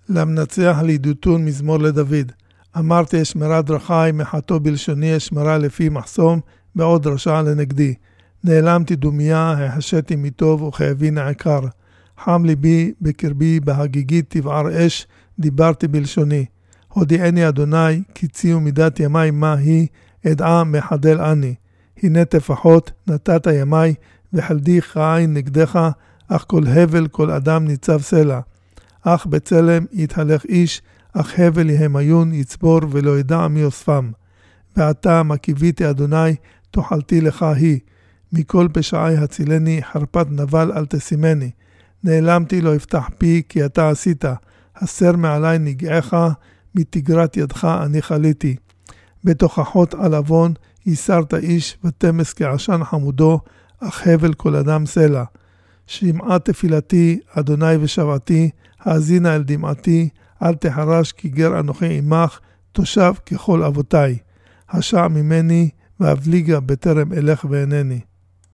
למנצח לידותון מזמור לדוד. אמרתי אשמרה דרכי, מחתו בלשוני אשמרה לפי מחסום, בעוד רשע לנגדי. נעלמתי דומיה, החשתי מטוב וכאבי נעקר. חם ליבי בקרבי, בהגיגית תבער אש, דיברתי בלשוני. הודיעני אדוני, קיצי ומידת ימי מה היא, אדעה מחדל אני. הנה תפחות, נתת ימי, וחלדי חי נגדך, אך כל הבל כל אדם ניצב סלע. אך בצלם יתהלך איש, אך הבל יהמיון יצבור ולא ידע מי אוספם. ועתה מקיביתי אדוני, תאכלתי לך היא. מכל פשעי הצילני, חרפת נבל אל תשימני. נעלמתי לא יפתח פי, כי אתה עשית. הסר מעלי נגעך, מתגרת ידך אני חליתי. בתוכחות על אבון, יסרת איש ותמס כעשן חמודו, אך הבל כל אדם סלע. שמעה תפילתי, אדוני ושבעתי, האזינה אל דמעתי, אל תחרש כי גר אנוכי עמך, תושב ככל אבותי. השע ממני, והבליגה בטרם אלך ואינני.